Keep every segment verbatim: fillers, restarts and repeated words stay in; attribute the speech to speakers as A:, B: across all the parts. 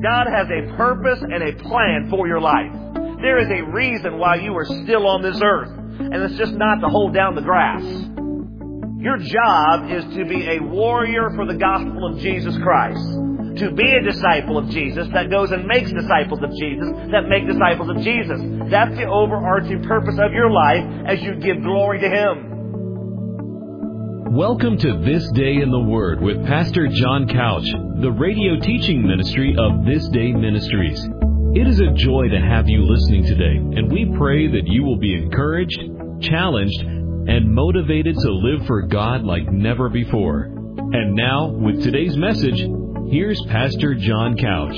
A: God has a purpose and a plan for your life. There is a reason why you are still on this earth. And it's just not to hold down the grass. Your job is to be a warrior for the gospel of Jesus Christ. To be a disciple of Jesus that goes and makes disciples of Jesus that make disciples of Jesus. That's the overarching purpose of your life as you give glory to Him.
B: Welcome to This Day in the Word with Pastor John Couch, the radio teaching ministry of This Day Ministries. It is a joy to have you listening today, and we pray that you will be encouraged, challenged, and motivated to live for God like never before. And now, with today's message, here's Pastor John Couch.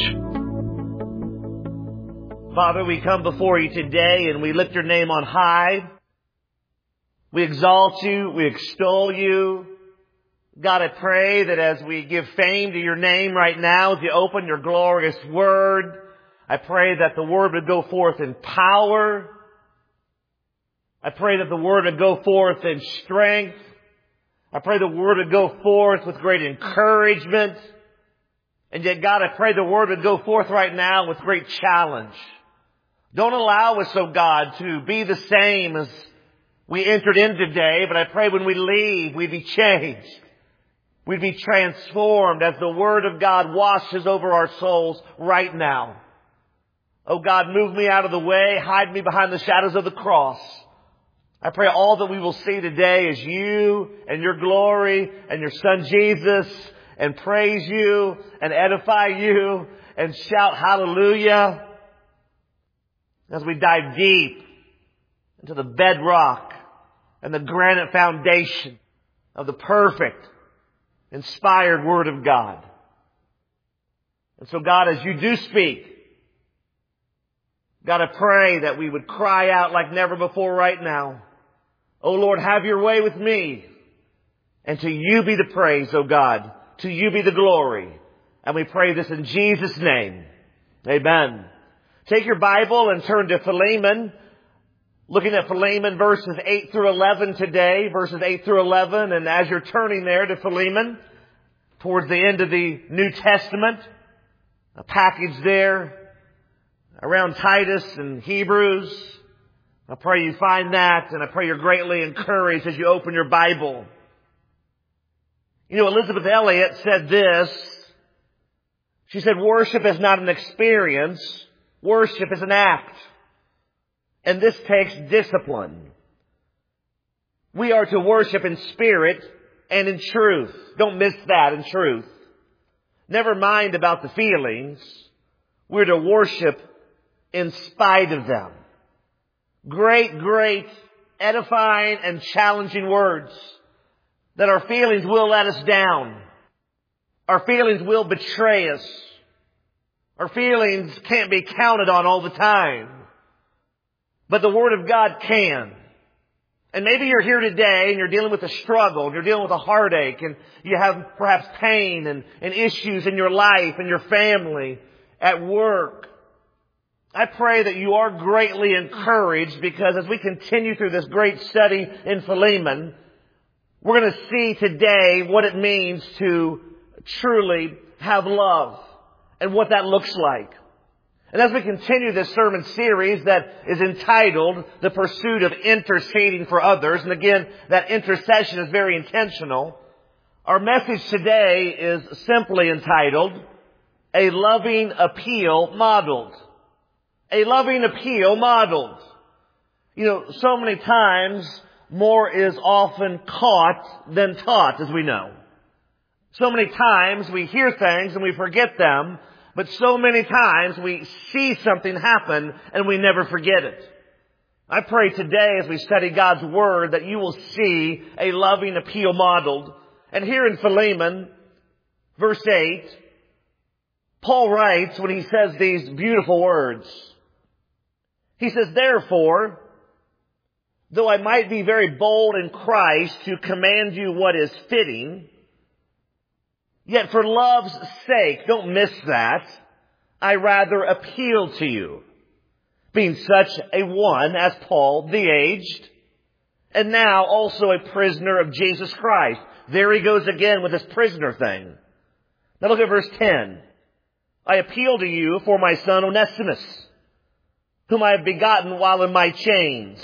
A: Father, we come before you today and we lift your name on high. We exalt you, we extol you. God, I pray that as we give fame to your name right now, as you open your glorious word, I pray that the word would go forth in power. I pray that the word would go forth in strength. I pray the word would go forth with great encouragement. And yet, God, I pray the word would go forth right now with great challenge. Don't allow us, oh God, to be the same as we entered in today, but I pray when we leave, we'd be changed. We'd be transformed as the word of God washes over our souls right now. Oh God, move me out of the way. Hide me behind the shadows of the cross. I pray all that we will see today is you and your glory and your Son Jesus, and praise you and edify you and shout hallelujah as we dive deep into the bedrock and the granite foundation of the perfect, inspired Word of God. And so God, as you do speak, God, I pray that we would cry out like never before right now. Oh Lord, have your way with me. And to you be the praise, oh God. To you be the glory. And we pray this in Jesus' name. Amen. Take your Bible and turn to Philemon. Looking at Philemon verses eight through eleven today. Verses eight through eleven. And as you're turning there to Philemon, towards the end of the New Testament, a passage there around Titus and Hebrews. I pray you find that, and I pray you're greatly encouraged as you open your Bible. You know, Elizabeth Elliot said this. She said, worship is not an experience. Worship is an act. And this takes discipline. We are to worship in spirit and in truth. Don't miss that, in truth. Never mind about the feelings. We're to worship in spite of them. Great, great, edifying and challenging words. That our feelings will let us down. Our feelings will betray us. Our feelings can't be counted on all the time. But the Word of God can. And maybe you're here today and you're dealing with a struggle, and you're dealing with a heartache, and you have perhaps pain and, and issues in your life and your family, at work. I pray that you are greatly encouraged, because as we continue through this great study in Philemon, we're going to see today what it means to truly have love and what that looks like. And as we continue this sermon series that is entitled The Pursuit of Interceding for Others, and again, that intercession is very intentional, our message today is simply entitled A Loving Appeal Modeled. A loving appeal modeled. You know, so many times more is often caught than taught, as we know. So many times we hear things and we forget them, but so many times we see something happen and we never forget it. I pray today as we study God's Word that you will see a loving appeal modeled. And here in Philemon, verse eight, Paul writes when he says these beautiful words. He says, therefore, though I might be very bold in Christ to command you what is fitting, yet for love's sake, don't miss that, I rather appeal to you, being such a one as Paul, the aged, and now also a prisoner of Jesus Christ. There he goes again with this prisoner thing. Now look at verse ten. I appeal to you for my son Onesimus, whom I have begotten while in my chains,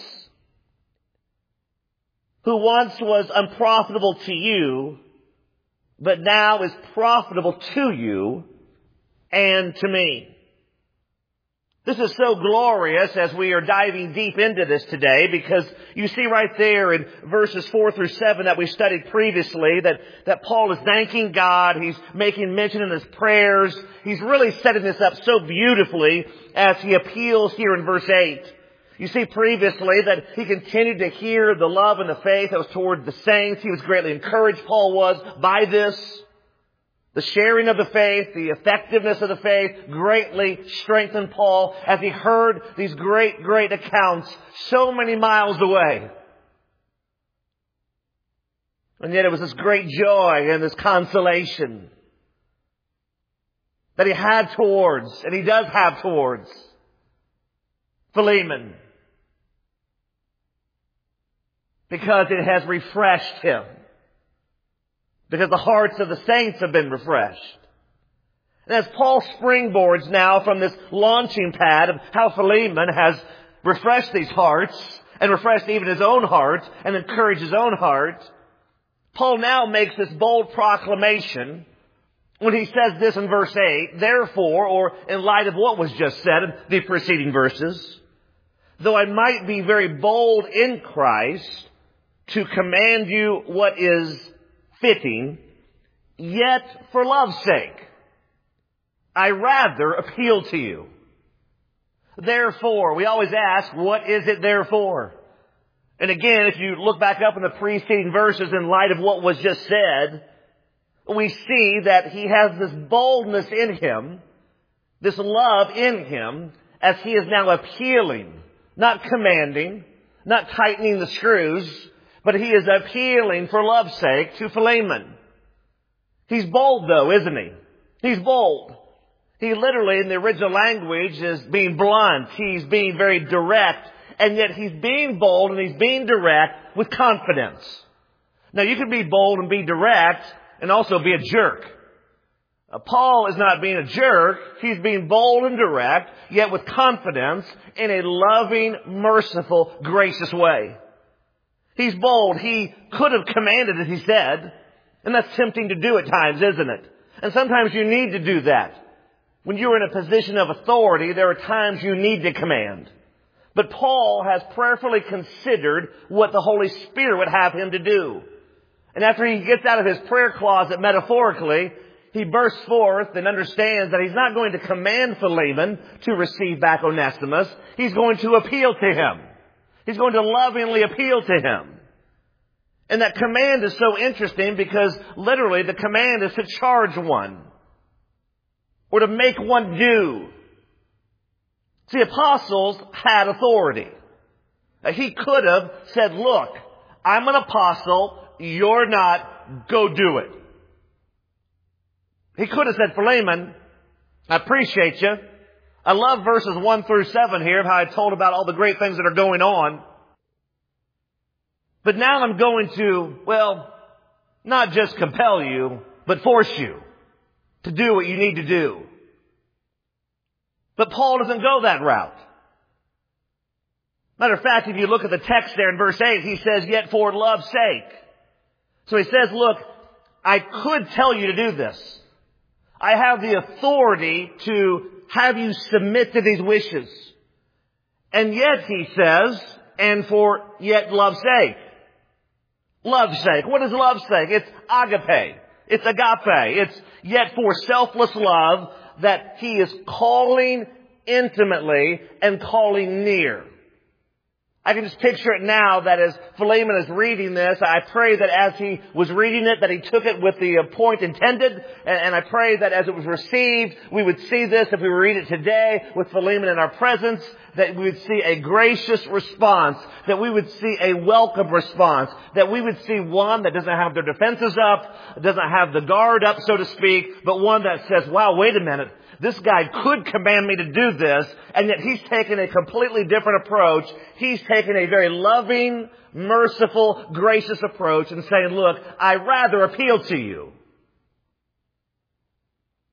A: who once was unprofitable to you, but now is profitable to you and to me. This is so glorious as we are diving deep into this today, because you see right there in verses four through seven that we studied previously that, that Paul is thanking God. He's making mention in his prayers. He's really setting this up so beautifully as he appeals here in verse eight. You see previously that he continued to hear the love and the faith that was toward the saints. He was greatly encouraged, Paul was, by this. The sharing of the faith, the effectiveness of the faith greatly strengthened Paul as he heard these great, great accounts so many miles away. And yet it was this great joy and this consolation that he had towards, and he does have towards, Philemon. Because it has refreshed him. Because the hearts of the saints have been refreshed. And as Paul springboards now from this launching pad of how Philemon has refreshed these hearts, and refreshed even his own heart, and encouraged his own heart, Paul now makes this bold proclamation when he says this in verse eight, therefore, or in light of what was just said in the preceding verses, though I might be very bold in Christ to command you what is fitting, yet for love's sake, I rather appeal to you. Therefore, we always ask, what is it therefore? And again, if you look back up in the preceding verses in light of what was just said, we see that he has this boldness in him, this love in him, as he is now appealing, not commanding, not tightening the screws, but he is appealing for love's sake to Philemon. He's bold though, isn't he? He's bold. He literally in the original language is being blunt. He's being very direct. And yet he's being bold and he's being direct with confidence. Now you can be bold and be direct and also be a jerk. Uh, Paul is not being a jerk. He's being bold and direct, yet with confidence in a loving, merciful, gracious way. He's bold. He could have commanded, as he said. And that's tempting to do at times, isn't it? And sometimes you need to do that. When you're in a position of authority, there are times you need to command. But Paul has prayerfully considered what the Holy Spirit would have him to do. And after he gets out of his prayer closet metaphorically, he bursts forth and understands that he's not going to command Philemon to receive back Onesimus. He's going to appeal to him. He's going to lovingly appeal to him. And that command is so interesting because literally the command is to charge one or to make one do. See, apostles had authority. He could have said, look, I'm an apostle, you're not, go do it. He could have said, Philemon, I appreciate you. I love verses one through seven here of how I told about all the great things that are going on. But now I'm going to, well, not just compel you, but force you to do what you need to do. But Paul doesn't go that route. Matter of fact, if you look at the text there in verse eight, he says, yet for love's sake. So he says, look, I could tell you to do this. I have the authority to have you submit to these wishes. And yet, he says, and for yet love's sake. Love's sake. What is love's sake? It's agape. It's agape. It's yet for selfless love that he is calling intimately and calling near. I can just picture it now that as Philemon is reading this, I pray that as he was reading it, that he took it with the point intended. And I pray that as it was received, we would see this, if we read it today with Philemon in our presence, that we would see a gracious response, that we would see a welcome response, that we would see one that doesn't have their defenses up, doesn't have the guard up, so to speak, but one that says, wow, wait a minute. This guy could command me to do this, and yet he's taken a completely different approach. He's taken a very loving, merciful, gracious approach and saying, look, I rather appeal to you.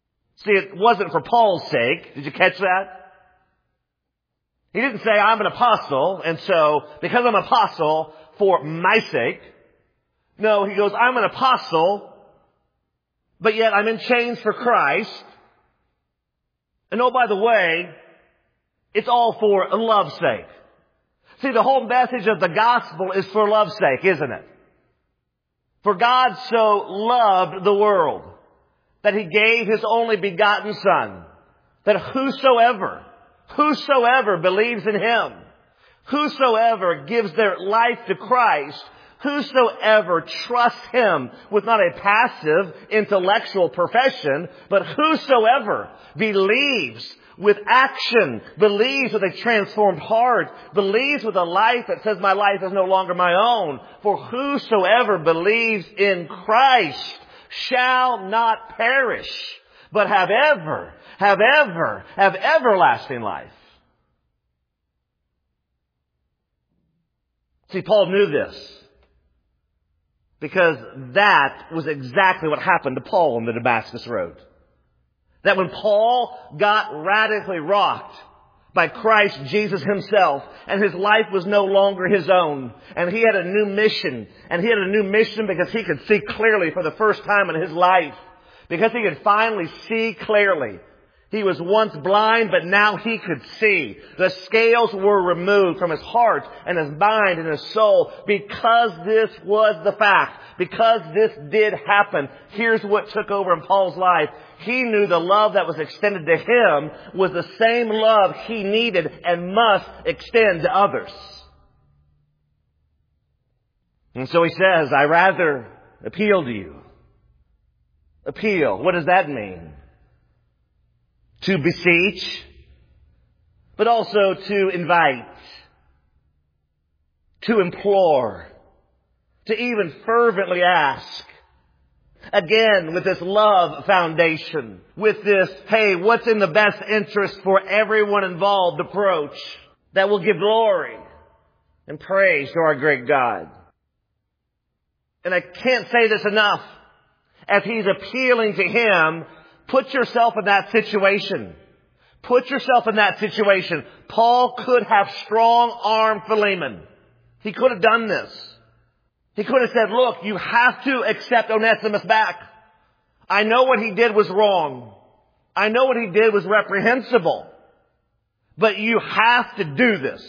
A: See, it wasn't for Paul's sake. Did you catch that? He didn't say, I'm an apostle, and so because I'm an apostle, for my sake. No, he goes, I'm an apostle, but yet I'm in chains for Christ. And oh, by the way, it's all for love's sake. See, the whole message of the gospel is for love's sake, isn't it? For God so loved the world that He gave His only begotten Son, that whosoever, whosoever believes in Him, whosoever gives their life to Christ, whosoever trusts Him with not a passive intellectual profession, but whosoever believes with action, believes with a transformed heart, believes with a life that says my life is no longer my own. For whosoever believes in Christ shall not perish, but have ever, have ever, have everlasting life. See, Paul knew this because that was exactly what happened to Paul on the Damascus Road. That when Paul got radically rocked by Christ Jesus Himself, and his life was no longer his own, and he had a new mission, and he had a new mission because he could see clearly for the first time in his life, because he could finally see clearly. He was once blind, but now he could see. The scales were removed from his heart and his mind and his soul because this was the fact. Because this did happen. Here's what took over in Paul's life. He knew the love that was extended to him was the same love he needed and must extend to others. And so he says, I rather appeal to you. Appeal. What does that mean? To beseech, but also to invite, to implore, to even fervently ask. Again, with this love foundation, with this, hey, what's in the best interest for everyone involved approach that will give glory and praise to our great God. And I can't say this enough. As he's appealing to him, put yourself in that situation. Put yourself in that situation. Paul could have strong-armed Philemon. He could have done this. He could have said, look, you have to accept Onesimus back. I know what he did was wrong. I know what he did was reprehensible. But you have to do this.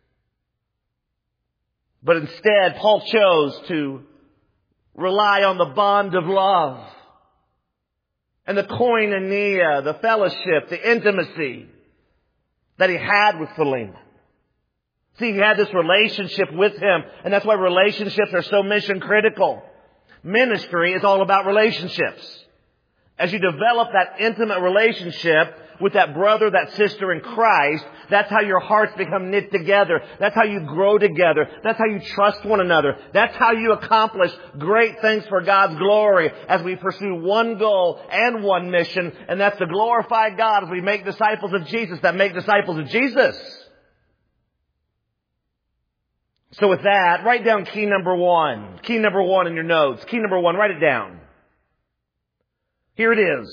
A: But instead, Paul chose to rely on the bond of love. And the koinonia, the fellowship, the intimacy that he had with Philemon. See, he had this relationship with him, and that's why relationships are so mission critical. Ministry is all about relationships. As you develop that intimate relationship with that brother, that sister in Christ, that's how your hearts become knit together. That's how you grow together. That's how you trust one another. That's how you accomplish great things for God's glory as we pursue one goal and one mission, and that's to glorify God as we make disciples of Jesus that make disciples of Jesus. So with that, write down key number one. Key number one in your notes. Key number one, write it down. Here it is.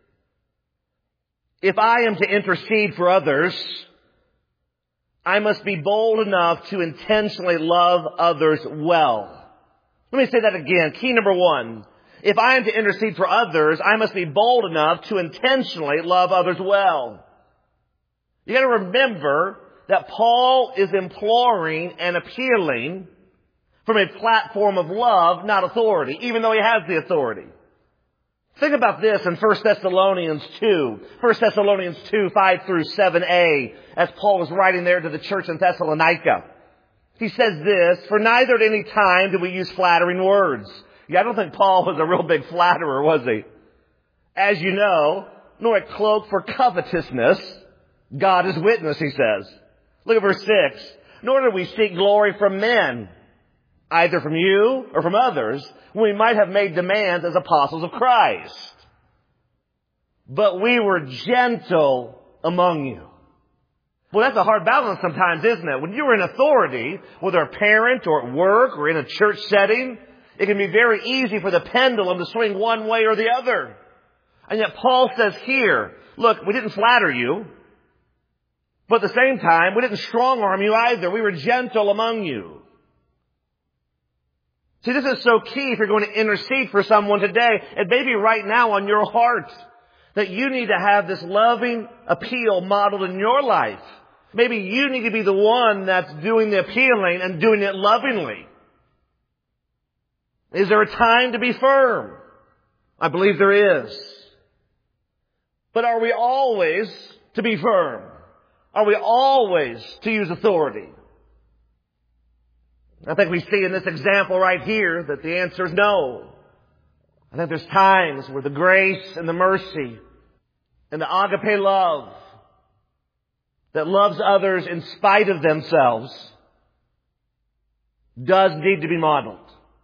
A: If I am to intercede for others, I must be bold enough to intentionally love others well. Let me say that again. Key number one. If I am to intercede for others, I must be bold enough to intentionally love others well. You got to remember that Paul is imploring and appealing from a platform of love, not authority, even though he has the authority. Think about this in First Thessalonians two. First Thessalonians two, five through seven a, as Paul was writing there to the church in Thessalonica. He says this, for neither at any time do we use flattering words. Yeah, I don't think Paul was a real big flatterer, was he? As you know, nor a cloak for covetousness. God is witness, he says. Look at verse six. Nor do we seek glory from men, either from you or from others, when we might have made demands as apostles of Christ. But we were gentle among you. Well, that's a hard balance sometimes, isn't it? When you're in authority, whether a parent or at work or in a church setting, it can be very easy for the pendulum to swing one way or the other. And yet Paul says here, look, we didn't flatter you, but at the same time, we didn't strong-arm you either. We were gentle among you. See, this is so key if you're going to intercede for someone today. It may be right now on your heart that you need to have this loving appeal modeled in your life. Maybe you need to be the one that's doing the appealing and doing it lovingly. Is there a time to be firm? I believe there is. But are we always to be firm? Are we always to use authority? I think we see in this example right here that the answer is no. I think there's times where the grace and the mercy and the agape love that loves others in spite of themselves does need to be modeled.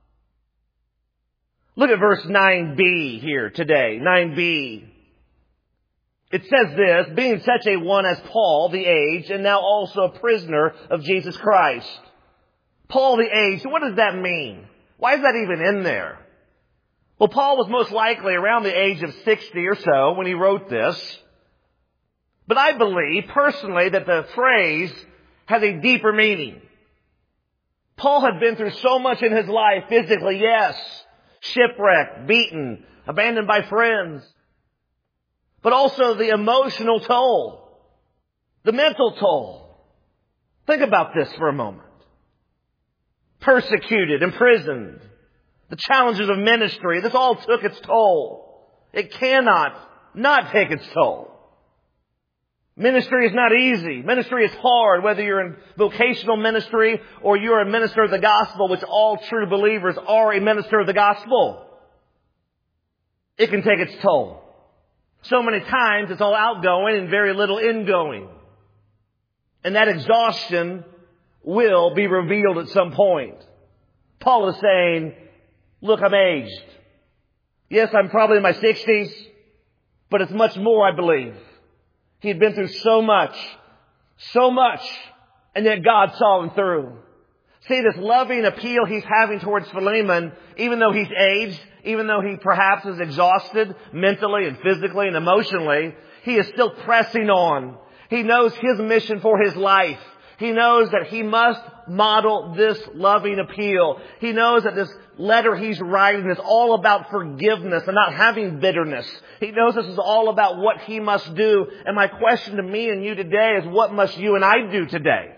A: Look at verse nine b here today. nine b. It says this, being such a one as Paul, the aged, and now also a prisoner of Jesus Christ. Paul the aged, what does that mean? Why is that even in there? Well, Paul was most likely around the age of sixty or so when he wrote this. But I believe personally that the phrase has a deeper meaning. Paul had been through so much in his life physically, yes. Shipwrecked, beaten, abandoned by friends. But also the emotional toll. The mental toll. Think about this for a moment. Persecuted, imprisoned. The challenges of ministry. This all took its toll. It cannot not take its toll. Ministry is not easy. Ministry is hard, whether you're in vocational ministry or you're a minister of the gospel, which all true believers are a minister of the gospel. It can take its toll. So many times it's all outgoing and very little ingoing. And that exhaustion will be revealed at some point. Paul is saying, look, I'm aged. Yes, I'm probably in my sixties, but it's much more, I believe. He had been through so much, so much, and yet God saw him through. See, this loving appeal he's having towards Philemon, even though he's aged, even though he perhaps is exhausted mentally and physically and emotionally, he is still pressing on. He knows his mission for his life. He knows that he must model this loving appeal. He knows that this letter he's writing is all about forgiveness and not having bitterness. He knows this is all about what he must do. And my question to me and you today is, what must you and I do today?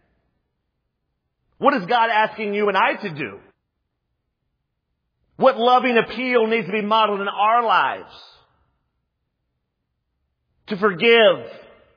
A: What is God asking you and I to do? What loving appeal needs to be modeled in our lives? To forgive.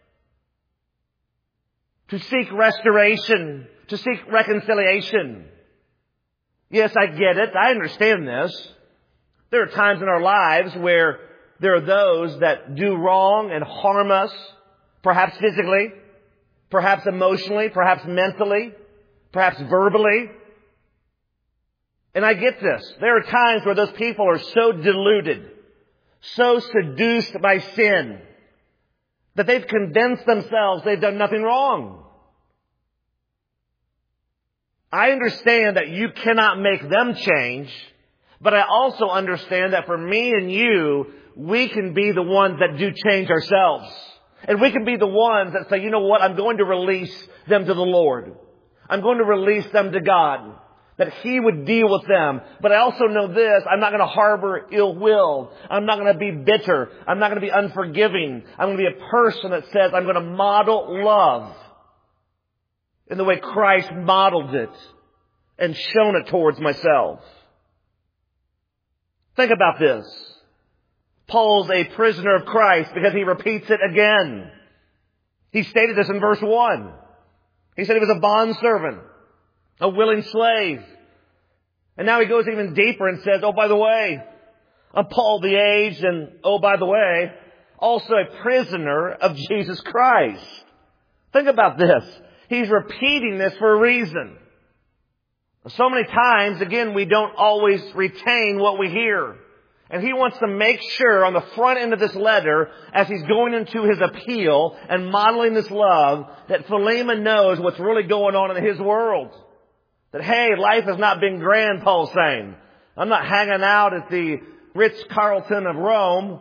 A: To seek restoration. To seek reconciliation. Yes, I get it. I understand this. There are times in our lives where there are those that do wrong and harm us, perhaps physically, perhaps emotionally, perhaps mentally, perhaps verbally. And I get this. There are times where those people are so deluded, so seduced by sin, that they've convinced themselves they've done nothing wrong. I understand that you cannot make them change, but I also understand that for me and you, we can be the ones that do change ourselves. And we can be the ones that say, you know what, I'm going to release them to the Lord. I'm going to release them to God. That He would deal with them. But I also know this, I'm not going to harbor ill will. I'm not going to be bitter. I'm not going to be unforgiving. I'm going to be a person that says I'm going to model love in the way Christ modeled it and shown it towards myself. Think about this. Paul's a prisoner of Christ because he repeats it again. He stated this in verse one. He said he was a bondservant, a willing slave. And now he goes even deeper and says, oh, by the way, I'm Paul the aged, and oh, by the way, also a prisoner of Jesus Christ. Think about this. He's repeating this for a reason. So many times, again, we don't always retain what we hear. And he wants to make sure on the front end of this letter, as he's going into his appeal and modeling this love, that Philemon knows what's really going on in his world. That, hey, life has not been grand, Paul's saying. I'm not hanging out at the Ritz-Carlton of Rome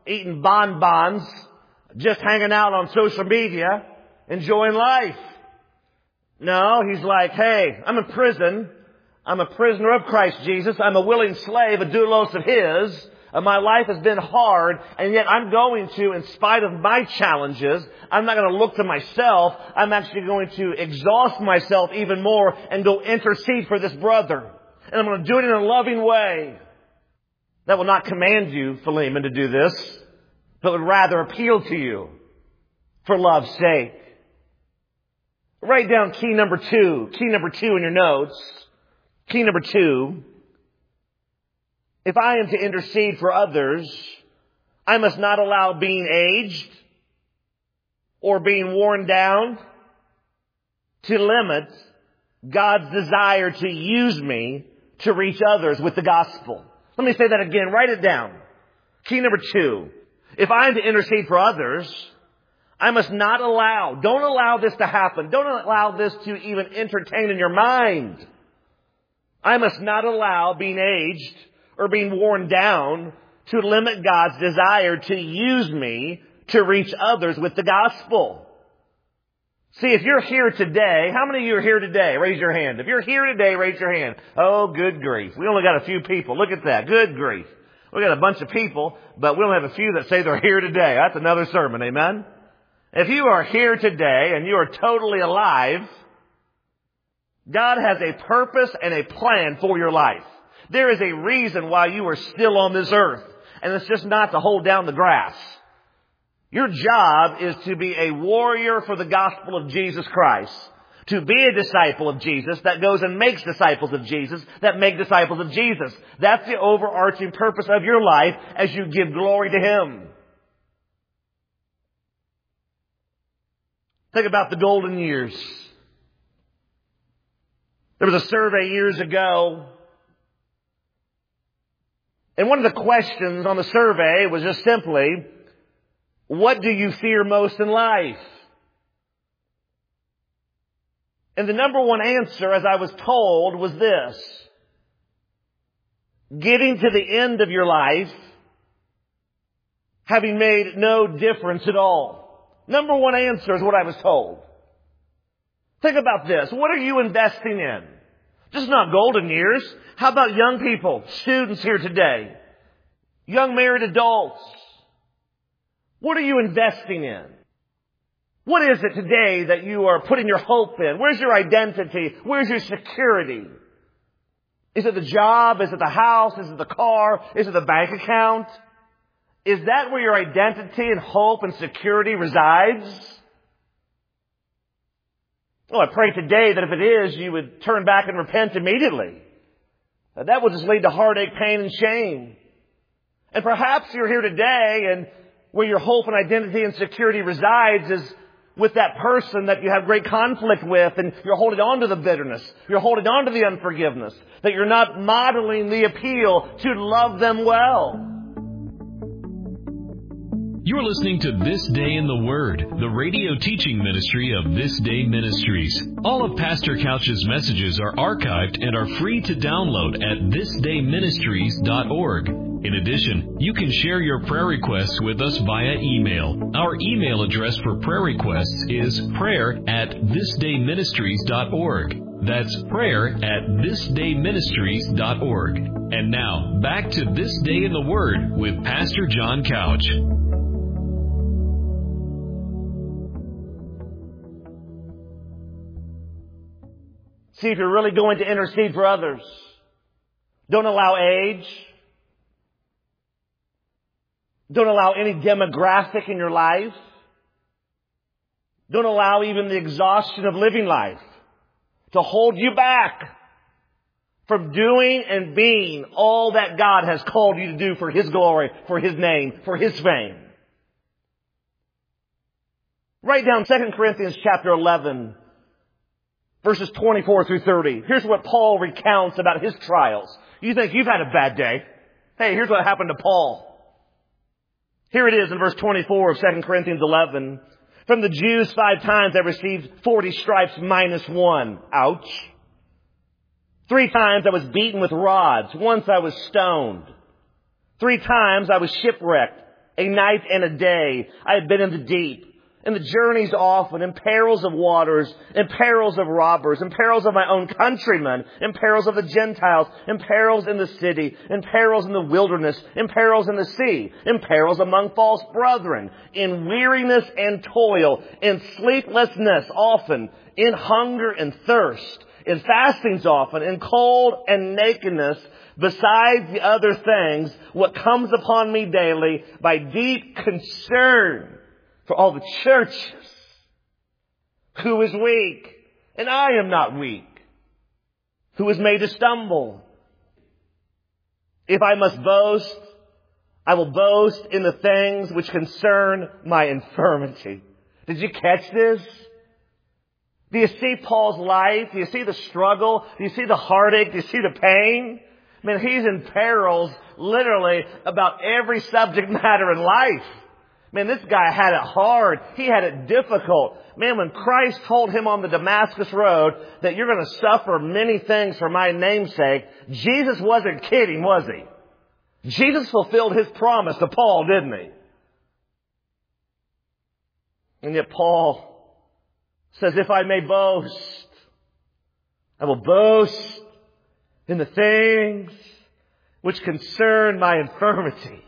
A: eating bonbons, just hanging out on social media, enjoying life. No, he's like, hey, I'm in prison. I'm a prisoner of Christ Jesus. I'm a willing slave, a doulos of His. Uh, my life has been hard, and yet I'm going to, in spite of my challenges, I'm not going to look to myself. I'm actually going to exhaust myself even more and go intercede for this brother. And I'm going to do it in a loving way. That will not command you, Philemon, to do this, but would rather appeal to you for love's sake. Write down key number two. Key number two in your notes. Key number two. If I am to intercede for others, I must not allow being aged or being worn down to limit God's desire to use me to reach others with the gospel. Let me say that again. Write it down. Key number two. If I am to intercede for others, I must not allow, don't allow this to happen. Don't allow this to even entertain in your mind. I must not allow being aged or being worn down to limit God's desire to use me to reach others with the gospel. See, if you're here today, how many of you are here today? Raise your hand. If you're here today, raise your hand. Oh, good grief. We only got a few people. Look at that. Good grief. We got a bunch of people, but we only have a few that say they're here today. That's another sermon. Amen? If you are here today and you are totally alive, God has a purpose and a plan for your life. There is a reason why you are still on this earth. And it's just not to hold down the grass. Your job is to be a warrior for the gospel of Jesus Christ. To be a disciple of Jesus that goes and makes disciples of Jesus that make disciples of Jesus. That's the overarching purpose of your life as you give glory to Him. Think about the golden years. There was a survey years ago. And one of the questions on the survey was just simply, what do you fear most in life? And the number one answer, as I was told, was this. Getting to the end of your life, having made no difference at all. Number one answer is what I was told. Think about this. What are you investing in? Just not golden years. How about young people, students here today? Young married adults. What are you investing in? What is it today that you are putting your hope in? Where's your identity? Where's your security? Is it the job? Is it the house? Is it the car? Is it the bank account? Is that where your identity and hope and security resides? Well, I pray today that if it is, you would turn back and repent immediately. That will just lead to heartache, pain, and shame. And perhaps you're here today and where your hope and identity and security resides is with that person that you have great conflict with, and you're holding on to the bitterness. You're holding on to the unforgiveness. That you're not modeling the appeal to love them well.
B: You're listening to This Day in the Word, the radio teaching ministry of This Day Ministries. All of Pastor Couch's messages are archived and are free to download at this day ministries dot org. In addition, you can share your prayer requests with us via email. Our email address for prayer requests is prayer at this day ministries dot org. That's prayer at this day ministries dot org. And now, back to This Day in the Word with Pastor John Couch.
A: See, if you're really going to intercede for others, don't allow age. Don't allow any demographic in your life. Don't allow even the exhaustion of living life to hold you back from doing and being all that God has called you to do for His glory, for His name, for His fame. Write down Second Corinthians chapter eleven, verses twenty-four through thirty. Here's what Paul recounts about his trials. You think you've had a bad day. Hey, here's what happened to Paul. Here it is in verse twenty-four of Second Corinthians eleven. From the Jews five times I received forty stripes minus one. Ouch. Three times I was beaten with rods. Once I was stoned. Three times I was shipwrecked. A night and a day I have been in the deep, in the journeys often, in perils of waters, in perils of robbers, in perils of my own countrymen, in perils of the Gentiles, in perils in the city, in perils in the wilderness, in perils in the sea, in perils among false brethren, in weariness and toil, in sleeplessness often, in hunger and thirst, in fastings often, in cold and nakedness, besides the other things, what comes upon me daily by deep concern for all the churches. Who is weak? And I am not weak. Who is made to stumble? If I must boast, I will boast in the things which concern my infirmity. Did you catch this? Do you see Paul's life? Do you see the struggle? Do you see the heartache? Do you see the pain? I mean, he's in perils literally about every subject matter in life. Man, this guy had it hard. He had it difficult. Man, when Christ told him on the Damascus Road that you're going to suffer many things for my name's sake, Jesus wasn't kidding, was he? Jesus fulfilled his promise to Paul, didn't he? And yet Paul says, if I may boast, I will boast in the things which concern my infirmity.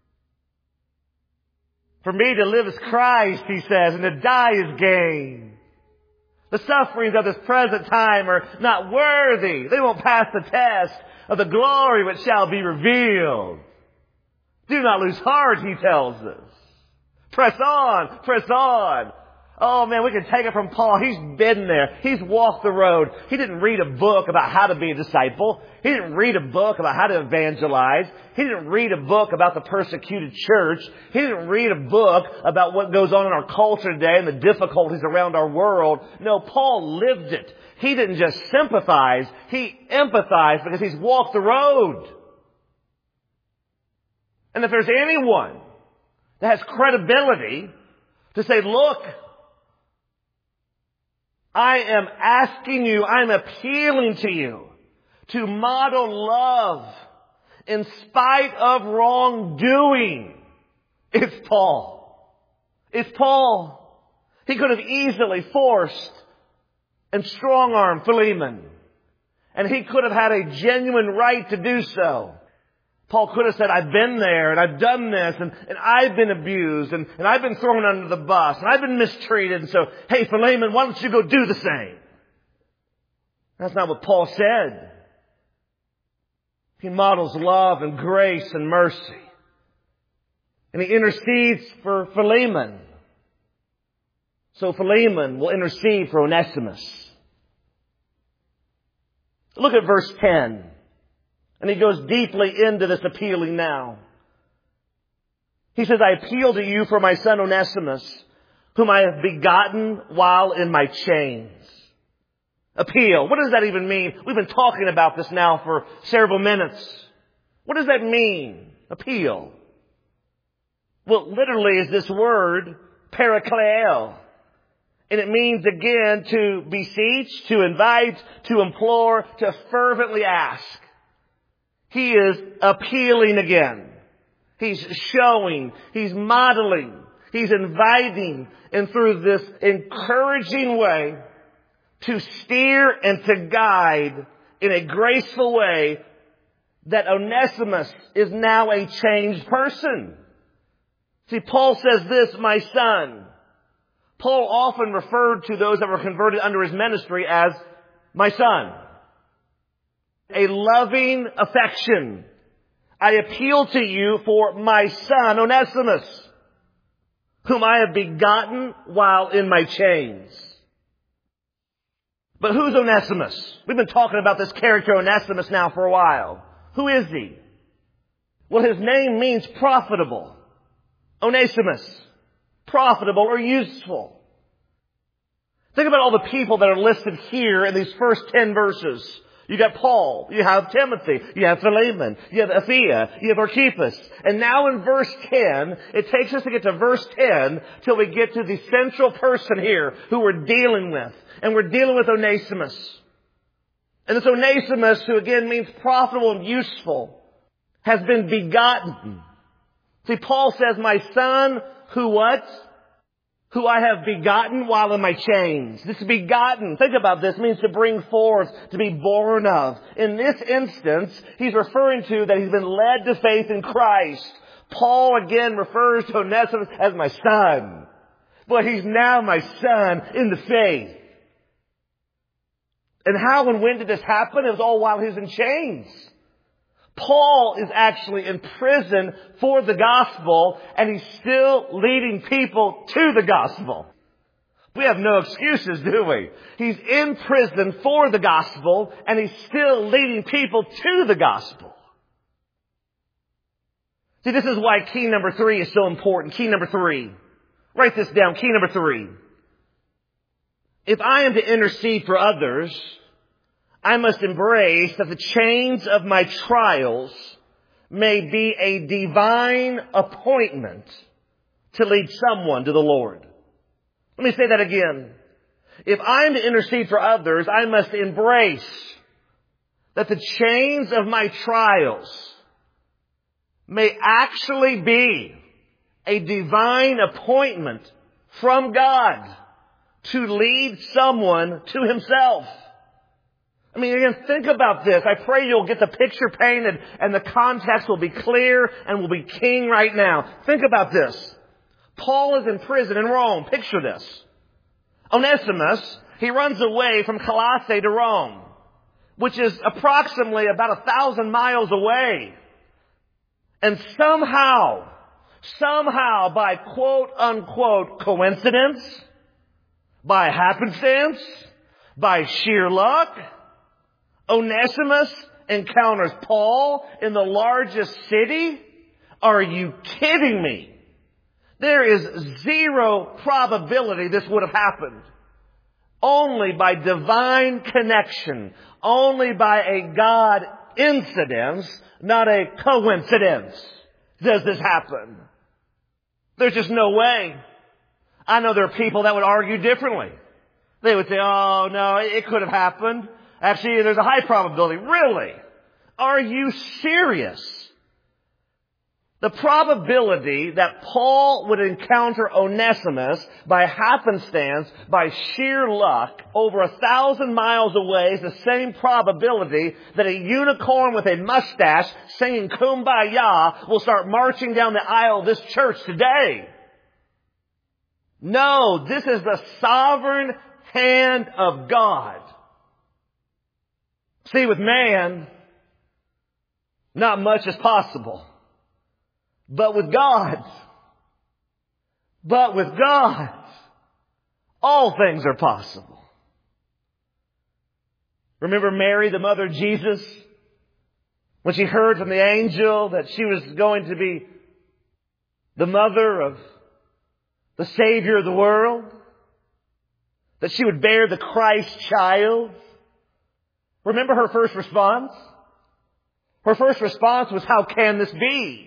A: For me to live is Christ, he says, and to die is gain. The sufferings of this present time are not worthy. They won't pass the test of the glory which shall be revealed. Do not lose heart, he tells us. Press on, press on. Oh man, we can take it from Paul. He's been there. He's walked the road. He didn't read a book about how to be a disciple. He didn't read a book about how to evangelize. He didn't read a book about the persecuted church. He didn't read a book about what goes on in our culture today and the difficulties around our world. No, Paul lived it. He didn't just sympathize. He empathized because he's walked the road. And if there's anyone that has credibility to say, look, I am asking you, I'm appealing to you to model love in spite of wrongdoing. It's Paul. It's Paul. He could have easily forced and strong-armed Philemon. And he could have had a genuine right to do so. Paul could have said, I've been there and I've done this and, and I've been abused and, and I've been thrown under the bus and I've been mistreated. And so, hey, Philemon, why don't you go do the same? That's not what Paul said. He models love and grace and mercy. And he intercedes for Philemon. So Philemon will intercede for Onesimus. Look at verse ten. And he goes deeply into this appealing now. He says, I appeal to you for my son Onesimus, whom I have begotten while in my chains. Appeal. What does that even mean? We've been talking about this now for several minutes. What does that mean? Appeal. Well, literally is this word parakleo. And it means again to beseech, to invite, to implore, to fervently ask. He is appealing again. He's showing. He's modeling. He's inviting. And through this encouraging way to steer and to guide in a graceful way that Onesimus is now a changed person. See, Paul says this, my son. Paul often referred to those that were converted under his ministry as my son. A loving affection. I appeal to you for my son Onesimus, whom I have begotten while in my chains. But who's Onesimus? We've been talking about this character Onesimus now for a while. Who is he? Well, his name means profitable. Onesimus. Profitable or useful. Think about all the people that are listed here in these first ten verses. You got Paul, you have Timothy, you have Philemon, you have Apphia, you have Archippus. And now in verse ten, it takes us to get to verse ten till we get to the central person here who we're dealing with. And we're dealing with Onesimus. And this Onesimus, who again means profitable and useful, has been begotten. See, Paul says, my son, who what? Who I have begotten while in my chains. This begotten, think about this, means to bring forth, to be born of. In this instance, he's referring to that he's been led to faith in Christ. Paul again refers to Onesimus as my son. But he's now my son in the faith. And how and when did this happen? It was all while he's in chains. Paul is actually in prison for the gospel, and he's still leading people to the gospel. We have no excuses, do we? He's in prison for the gospel, and he's still leading people to the gospel. See, this is why key number three is so important. Key number three. Write this down. Key number three. If I am to intercede for others, I must embrace that the chains of my trials may be a divine appointment to lead someone to the Lord. Let me say that again. If I am to intercede for others, I must embrace that the chains of my trials may actually be a divine appointment from God to lead someone to Himself. I mean, again, think about this. I pray you'll get the picture painted and the context will be clear and will be keen right now. Think about this. Paul is in prison in Rome. Picture this. Onesimus, he runs away from Colossae to Rome, which is approximately about a thousand miles away. And somehow, somehow by quote unquote coincidence, by happenstance, by sheer luck, Onesimus encounters Paul in the largest city? Are you kidding me? There is zero probability this would have happened. Only by divine connection, only by a God incidence, not a coincidence, does this happen. There's just no way. I know there are people that would argue differently. They would say, oh no, it could have happened. Actually, there's a high probability. Really? Are you serious? The probability that Paul would encounter Onesimus by happenstance, by sheer luck, over a thousand miles away is the same probability that a unicorn with a mustache singing Kumbaya will start marching down the aisle of this church today. No, this is the sovereign hand of God. See, with man, not much is possible. But with God, but with God, all things are possible. Remember Mary, the mother of Jesus, when she heard from the angel that she was going to be the mother of the Savior of the world, that she would bear the Christ child. Remember her first response? Her first response was, how can this be?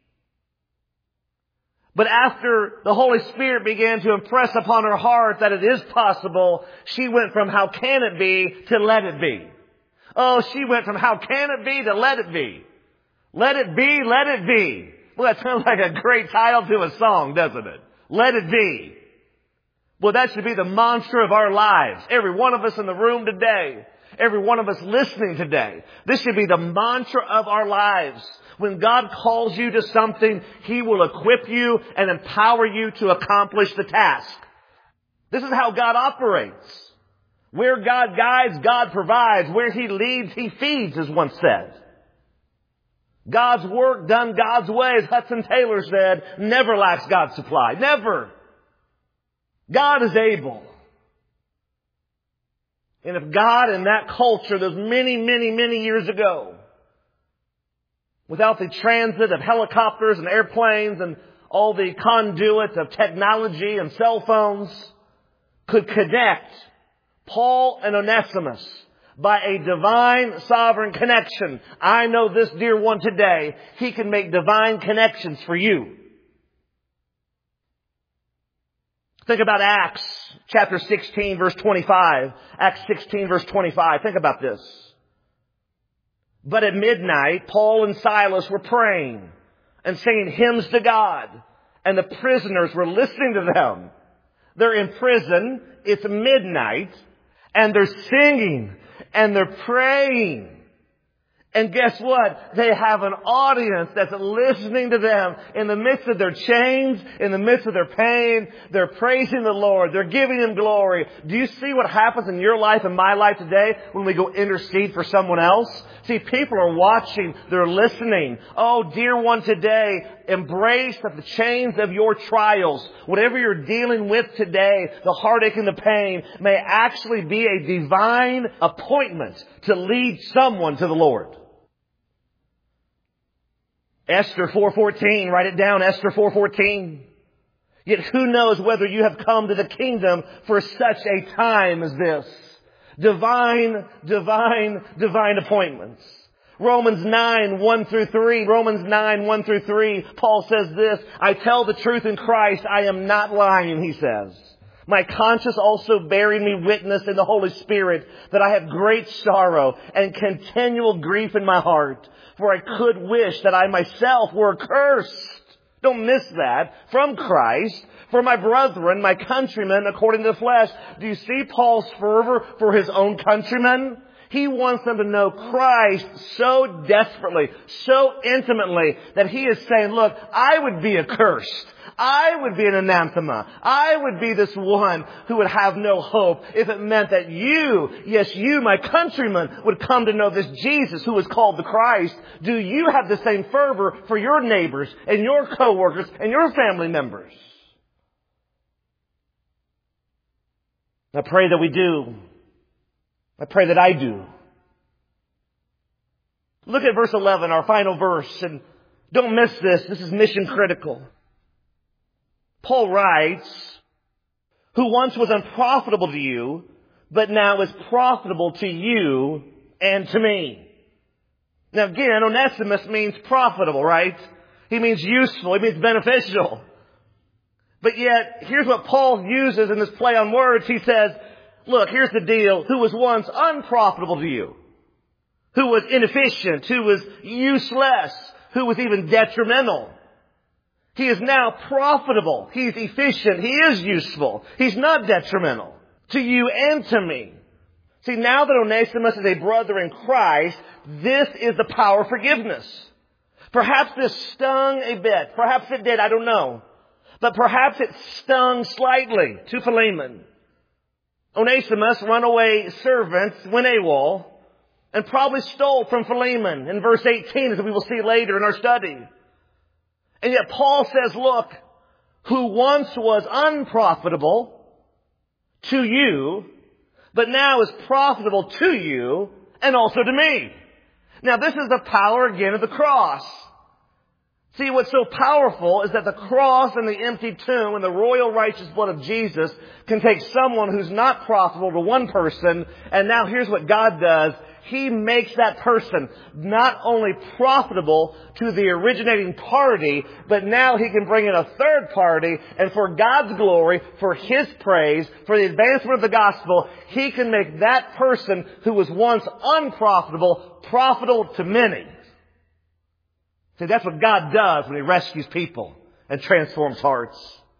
A: But after the Holy Spirit began to impress upon her heart that it is possible, she went from how can it be to let it be. Oh, she went from how can it be to let it be. Let it be, let it be. Well, that sounds like a great title to a song, doesn't it? Let it be. Well, that should be the mantra of our lives. Every one of us in the room today. Every one of us listening today. This should be the mantra of our lives. When God calls you to something, He will equip you and empower you to accomplish the task. This is how God operates. Where God guides, God provides. Where He leads, He feeds, as once said. God's work done God's way, as Hudson Taylor said, never lacks God's supply. Never. God is able. And if God in that culture, those many, many, many years ago, without the transit of helicopters and airplanes and all the conduit of technology and cell phones, could connect Paul and Onesimus by a divine sovereign connection. I know this dear one today, He can make divine connections for you. Think about Acts chapter sixteen verse twenty-five. Acts sixteen verse twenty-five. Think about this. But at midnight, Paul and Silas were praying and singing hymns to God. And the prisoners were listening to them. They're in prison. It's midnight. And they're singing. And they're praying. And guess what? They have an audience that's listening to them in the midst of their chains, in the midst of their pain. They're praising the Lord. They're giving Him glory. Do you see what happens in your life and my life today when we go intercede for someone else? See, people are watching. They're listening. Oh, dear one today, embrace that the chains of your trials, whatever you're dealing with today, the heartache and the pain, may actually be a divine appointment to lead someone to the Lord. Esther four fourteen, write it down, Esther four fourteen. Yet who knows whether you have come to the kingdom for such a time as this? Divine, divine, divine appointments. Romans nine, one through three, Romans nine, one through three, Paul says this, I tell the truth in Christ, I am not lying, he says. My conscience also bearing me witness in the Holy Spirit that I have great sorrow and continual grief in my heart. For I could wish that I myself were accursed. Don't miss that. From Christ. For my brethren, my countrymen, according to the flesh. Do you see Paul's fervor for his own countrymen? He wants them to know Christ so desperately, so intimately, that he is saying, look, I would be accursed. I would be an anathema. I would be this one who would have no hope if it meant that you, yes, you, my countrymen, would come to know this Jesus who is called the Christ. Do you have the same fervor for your neighbors and your coworkers and your family members? I pray that we do. I pray that I do. Look at verse eleven, our final verse, and don't miss this. This is mission critical. Paul writes, who once was unprofitable to you, but now is profitable to you and to me. Now again, Onesimus means profitable, right? He means useful. He means beneficial. But yet, here's what Paul uses in this play on words. He says, look, here's the deal. Who was once unprofitable to you, who was inefficient, who was useless, who was even detrimental. He is now profitable. He's efficient. He is useful. He's not detrimental to you and to me. See, now that Onesimus is a brother in Christ, this is the power of forgiveness. Perhaps this stung a bit. Perhaps it did. I don't know. But perhaps it stung slightly to Philemon. Onesimus, runaway servant, went AWOL and probably stole from Philemon in verse eighteen, as we will see later in our study. And yet Paul says, look, who once was unprofitable to you, but now is profitable to you and also to me. Now this is the power again of the cross. See, what's so powerful is that the cross and the empty tomb and the royal righteous blood of Jesus can take someone who's not profitable to one person, and now here's what God does. He makes that person not only profitable to the originating party, but now He can bring in a third party, and for God's glory, for His praise, for the advancement of the gospel, He can make that person who was once unprofitable, profitable to many. See, that's what God does when He rescues people and transforms hearts.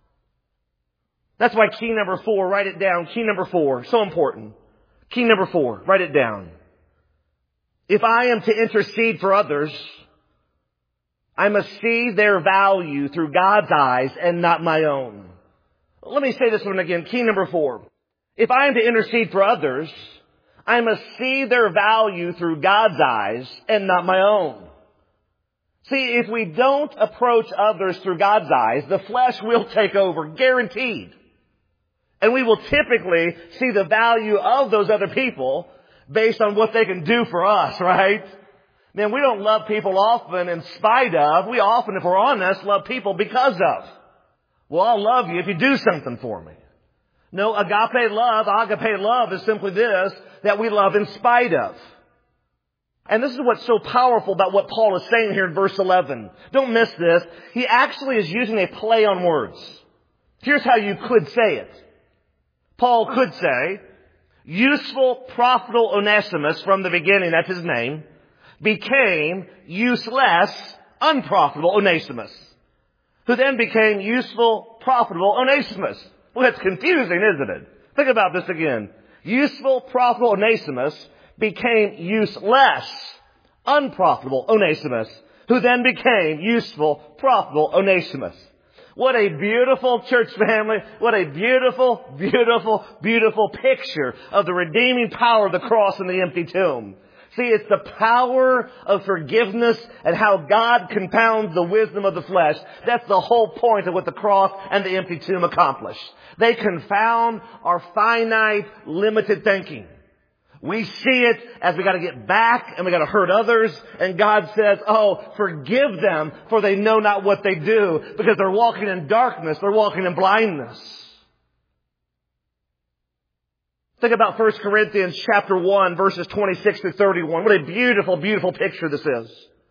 A: That's why key number four, write it down. Key number four, so important. Key number four, write it down. If I am to intercede for others, I must see their value through God's eyes and not my own. Let me say this one again. Key number four. If I am to intercede for others, I must see their value through God's eyes and not my own. See, if we don't approach others through God's eyes, the flesh will take over, guaranteed. And we will typically see the value of those other people based on what they can do for us, right? Man, we don't love people often in spite of. We often, if we're honest, love people because of. Well, I'll love you if you do something for me. No, agape love, agape love is simply this, that we love in spite of. And this is what's so powerful about what Paul is saying here in verse eleven. Don't miss this. He actually is using a play on words. Here's how you could say it. Paul could say, useful, profitable Onesimus from the beginning, that's his name, became useless unprofitable Onesimus, who then became useful, profitable Onesimus. Well, it's confusing, isn't it? Think about this again. Useful, profitable Onesimus became useless, unprofitable Onesimus, who then became useful, profitable Onesimus. What a beautiful church family. What a beautiful, beautiful, beautiful picture of the redeeming power of the cross and the empty tomb. See, it's the power of forgiveness and how God confounds the wisdom of the flesh. That's the whole point of what the cross and the empty tomb accomplish. They confound our finite, limited thinking. We see it as we got to get back and we got to hurt others. And God says, oh, forgive them, for they know not what they do, because they're walking in darkness. They're walking in blindness. Think about First Corinthians chapter one, verses twenty-six through thirty-one. What a beautiful, beautiful picture this is.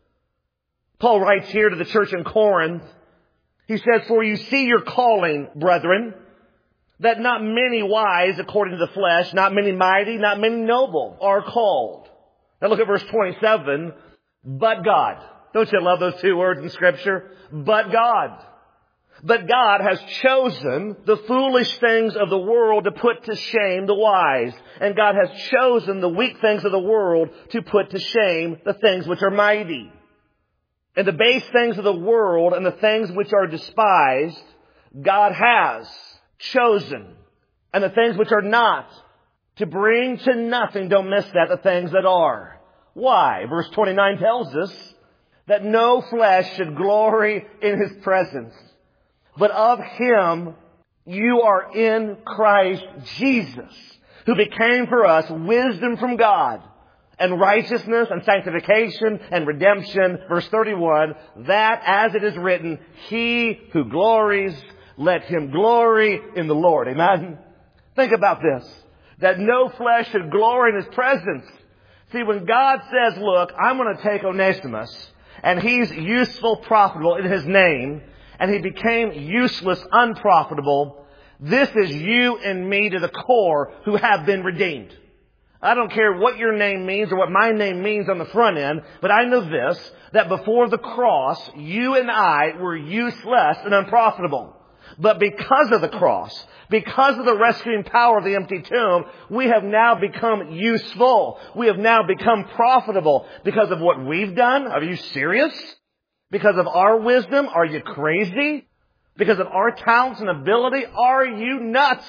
A: Paul writes here to the church in Corinth. He says, for you see your calling, brethren, that not many wise according to the flesh, not many mighty, not many noble are called. Now look at verse twenty-seven. But God. Don't you love those two words in Scripture? But God. But God has chosen the foolish things of the world to put to shame the wise. And God has chosen the weak things of the world to put to shame the things which are mighty. And the base things of the world and the things which are despised, God has chosen. And the things which are not, to bring to nothing, don't miss that, the things that are. Why? Verse twenty-nine tells us that no flesh should glory in His presence. But of Him you are in Christ Jesus, who became for us wisdom from God, and righteousness and sanctification and redemption. Verse thirty-one, that as it is written, he who glories, let him glory in the Lord. Amen? Think about this. That no flesh should glory in His presence. See, when God says, look, I'm going to take Onesimus, and he's useful, profitable in His name, and he became useless, unprofitable, this is you and me to the core who have been redeemed. I don't care what your name means or what my name means on the front end, but I know this, that before the cross, you and I were useless and unprofitable. But because of the cross, because of the rescuing power of the empty tomb, we have now become useful. We have now become profitable because of what we've done. Are you serious? Because of our wisdom? Are you crazy? Because of our talents and ability? Are you nuts?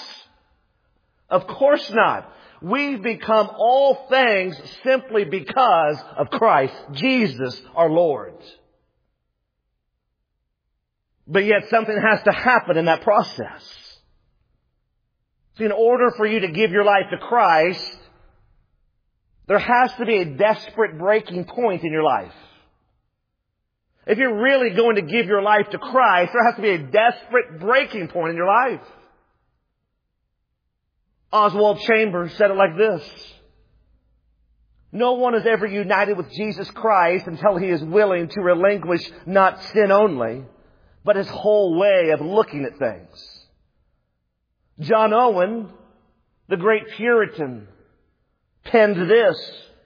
A: Of course not. We've become all things simply because of Christ, Jesus, our Lord. But yet something has to happen in that process. See, in order for you to give your life to Christ, there has to be a desperate breaking point in your life. If you're really going to give your life to Christ, there has to be a desperate breaking point in your life. Oswald Chambers said it like this. No one is ever united with Jesus Christ until he is willing to relinquish not sin only, but his whole way of looking at things. John Owen, the great Puritan, penned this.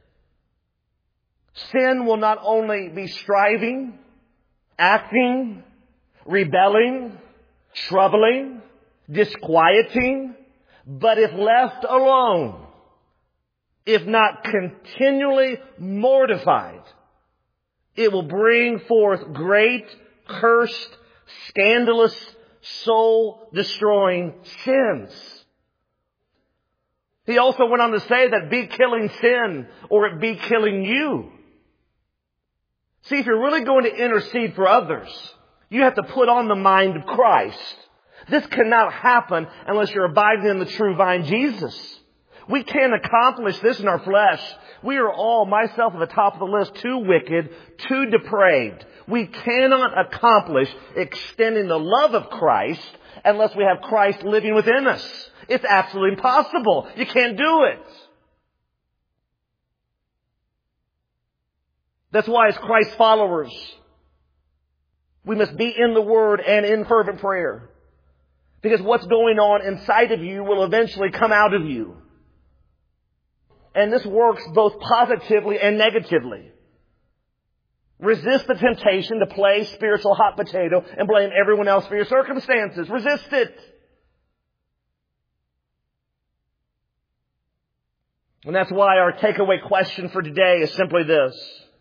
A: Sin will not only be striving, acting, rebelling, troubling, disquieting, but if left alone, if not continually mortified, it will bring forth great, cursed, scandalous, soul-destroying sins. He also went on to say that be killing sin or it be killing you. See, if you're really going to intercede for others, you have to put on the mind of Christ. This cannot happen unless you're abiding in the true vine, Jesus. We can't accomplish this in our flesh. We are all, myself at the top of the list, too wicked, too depraved. We cannot accomplish extending the love of Christ unless we have Christ living within us. It's absolutely impossible. You can't do it. That's why as Christ followers, we must be in the Word and in fervent prayer. Because what's going on inside of you will eventually come out of you. And this works both positively and negatively. Resist the temptation to play spiritual hot potato and blame everyone else for your circumstances. Resist it. And that's why our takeaway question for today is simply this.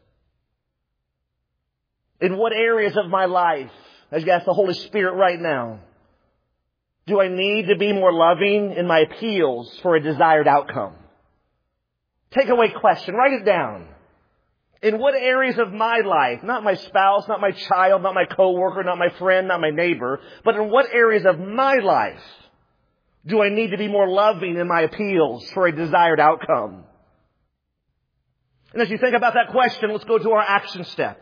A: In what areas of my life, as you ask the Holy Spirit right now, do I need to be more loving in my appeals for a desired outcome? Takeaway question. Write it down. In what areas of my life, not my spouse, not my child, not my coworker, not my friend, not my neighbor, but in what areas of my life do I need to be more loving in my appeals for a desired outcome? And as you think about that question, let's go to our action step.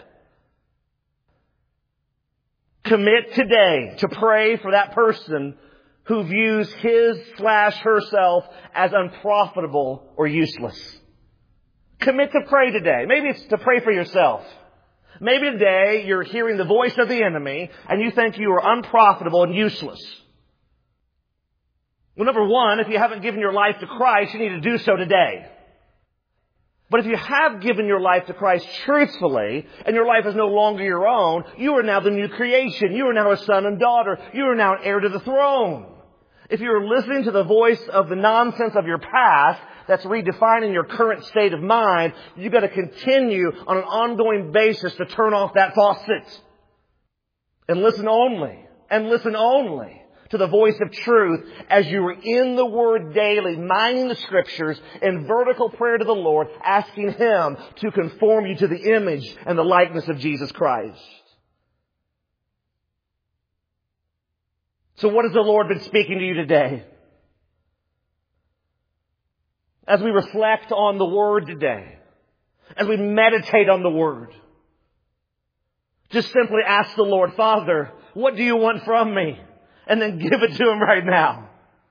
A: Commit today to pray for that person who views his slash herself as unprofitable or useless. Commit to pray today. Maybe it's to pray for yourself. Maybe today you're hearing the voice of the enemy and you think you are unprofitable and useless. Well, number one, if you haven't given your life to Christ, you need to do so today. But if you have given your life to Christ truthfully, and your life is no longer your own, you are now the new creation. You are now a son and daughter. You are now an heir to the throne. If you're listening to the voice of the nonsense of your past that's redefining your current state of mind, you've got to continue on an ongoing basis to turn off that faucet. And listen only, and listen only to the voice of truth as you are in the Word daily, mining the Scriptures in vertical prayer to the Lord, asking Him to conform you to the image and the likeness of Jesus Christ. So what has the Lord been speaking to you today? As we reflect on the Word today, as we meditate on the Word, just simply ask the Lord, Father, what do you want from me? And then give it to Him right now.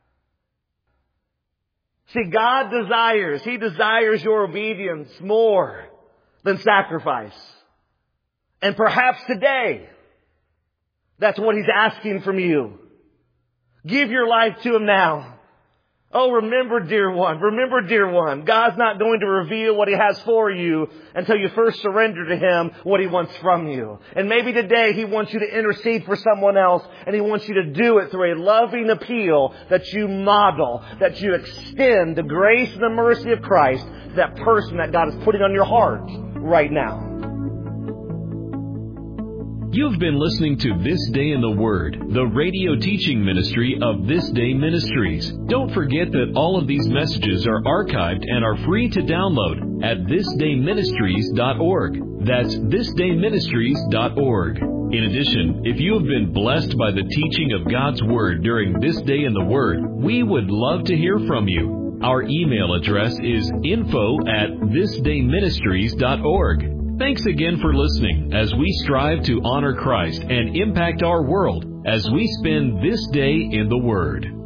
A: See, God desires, He desires your obedience more than sacrifice. And perhaps today, that's what He's asking from you. Give your life to Him now. Oh, remember, dear one, remember, dear one, God's not going to reveal what He has for you until you first surrender to Him what He wants from you. And maybe today He wants you to intercede for someone else, and He wants you to do it through a loving appeal that you model, that you extend the grace and the mercy of Christ to that person that God is putting on your heart right now.
B: You've been listening to This Day in the Word, the radio teaching ministry of This Day Ministries. Don't forget that all of these messages are archived and are free to download at this day ministries dot org. That's this day ministries dot org. In addition, if you have been blessed by the teaching of God's Word during This Day in the Word, we would love to hear from you. Our email address is info at this day ministries dot org. Thanks again for listening as we strive to honor Christ and impact our world as we spend this day in the Word.